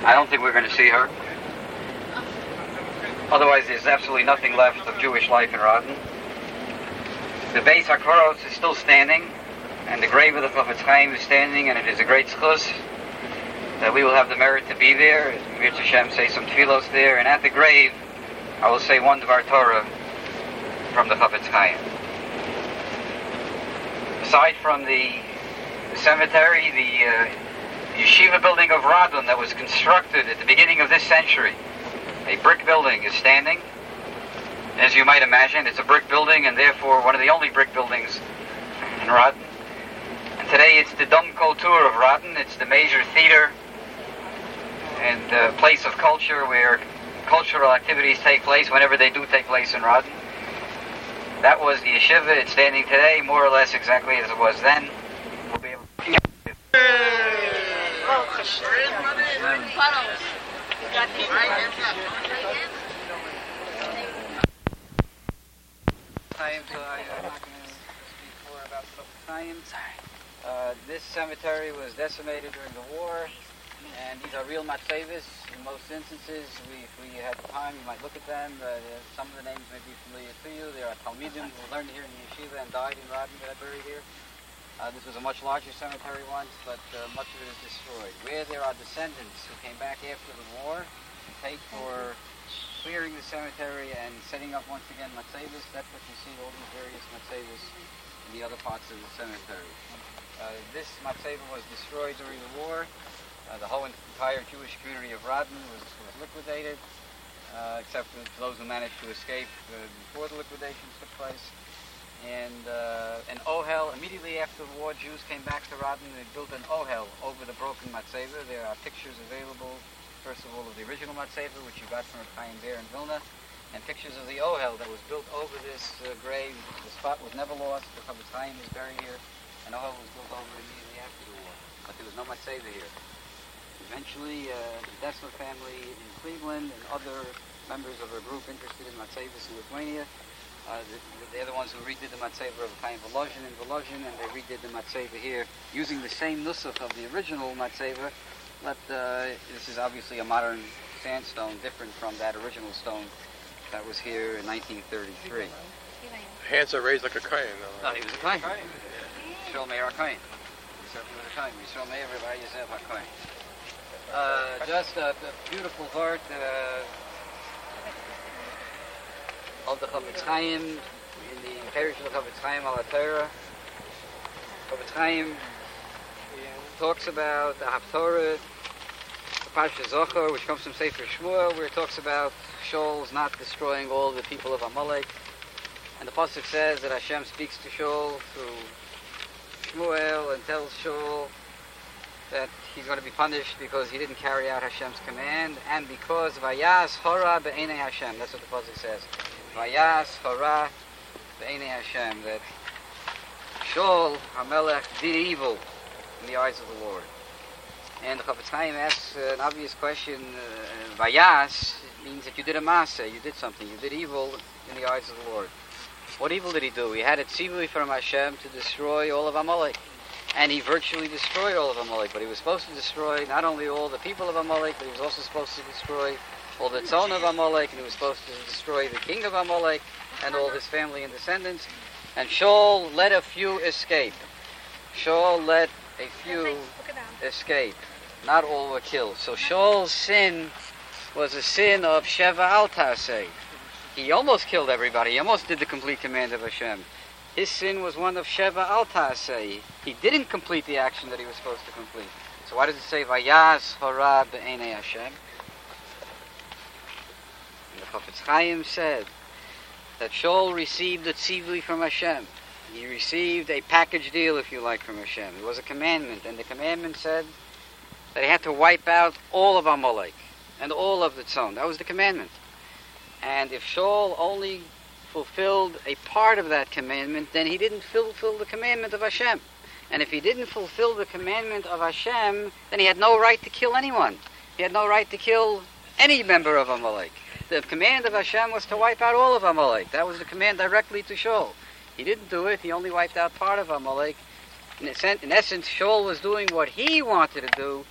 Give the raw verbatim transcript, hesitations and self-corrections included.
I don't think we're going to see her. Otherwise, there's absolutely nothing left of Jewish life in Radin. The Beis HaKoros is still standing, and the grave of the Chofetz Chaim is standing, and it is a great schus that we will have the merit to be there. Mirz Hashem say some tefillos there, and at the grave, I will say one Dvar Torah from the Chofetz Chaim. Aside from the, the cemetery, the uh, yeshiva building of Radin that was constructed at the beginning of this century, a brick building, is standing. As you might imagine, it's a brick building, and therefore one of the only brick buildings in Radin. And today it's the Dom Kultur of Radin. It's the major theater and uh, place of culture where cultural activities take place whenever they do take place in Radin. That was the yeshiva. It's standing today more or less exactly as it was then. We'll be able to... Time, so I, I'm not going to speak more about time. Sorry. Uh, this cemetery was decimated during the war, and these are real matzeves. In most instances, we, if we had time, you might look at them. Uh, some of the names may be familiar to you. There are Talmidim who learned here in the yeshiva and died in Radin that are buried here. Uh, this was a much larger cemetery once, but uh, much of it is destroyed. Where there are descendants who came back after the war, paid for clearing the cemetery and setting up once again matzeves. That's what you see, all these various matzeves in the other parts of the cemetery. Uh, this matzeva was destroyed during the war. Uh, the whole entire Jewish community of Radin was, was liquidated, uh, except for those who managed to escape uh, before the liquidations took place. And uh, an ohel, immediately after the war, Jews came back to Radin and they built an ohel over the broken matzeva. There are pictures available, first of all, of the original matzeva, which you got from Chaim Bear in Vilna, and pictures of the ohel that was built over this uh, grave. The spot was never lost. The Chofetz Chaim is buried here. An ohel was built over immediately after the war, but there was no matzeva here. Eventually, uh, the Dessler family in Cleveland and other members of a group interested in matzeves in Lithuania, uh, they're the ones who redid the matzeva of Chaim Volozhin in Volozhin, and they redid the matzeva here using the same nusach of the original matzeva. But uh, this is obviously a modern sandstone, different from that original stone that was here in nineteen thirty-three. Hands are raised like a kohen. No, he was a kohen. Yisrael Meir HaKohen. He certainly was a kohen. Yisrael Meir, everybody is a kohen. Uh, just a, a beautiful heart uh, of the Chofetz Chaim in the parish of the Chofetz Chaim al Torah. Chofetz Chaim talks about the Haftorah, the Parsha Zohar, which comes from Sefer Shmuel, where it talks about Shaul's not destroying all the people of Amalek. And the Pasuk says that Hashem speaks to Shaul through Shmuel and tells Shaul that he's going to be punished because he didn't carry out Hashem's command, and because Vayas Hora Be'enei Hashem. That's what the Pasuk says. Vayas Hora Be'enei Hashem. That Shaul HaMelech did evil in the eyes of the Lord. And the Chofetz Chaim asks uh, an obvious question. Uh, Vayas means that you did a maaseh, you did something, you did evil in the eyes of the Lord. What evil did he do? He had a tzivui from Hashem to destroy all of Amalek. And he virtually destroyed all of Amalek. But he was supposed to destroy not only all the people of Amalek, but he was also supposed to destroy all the tzon of Amalek, and he was supposed to destroy the king of Amalek and all his family and descendants. And Shaul let a few escape. Shaul let a few escape. Not all were killed. So Shaul's sin was a sin of Sheva Al Taseh. He almost killed everybody. He almost did the complete command of Hashem. His sin was one of Sheva Al Taseh. He didn't complete the action that he was supposed to complete. So why does it say Vayas Hora Be'enei Hashem? And the Chofetz Chaim said that Shaul received a tzivui from Hashem. He received a package deal, if you like, from Hashem. It was a commandment, and the commandment said that he had to wipe out all of Amalek and all of the tzon. That was the commandment. And if Shaul only fulfilled a part of that commandment, then he didn't fulfill the commandment of Hashem. And if he didn't fulfill the commandment of Hashem, then he had no right to kill anyone. He had no right to kill any member of Amalek. The command of Hashem was to wipe out all of Amalek. That was the command directly to Shaul. He didn't do it. He only wiped out part of Amalek. In essence, Shaul was doing what he wanted to do,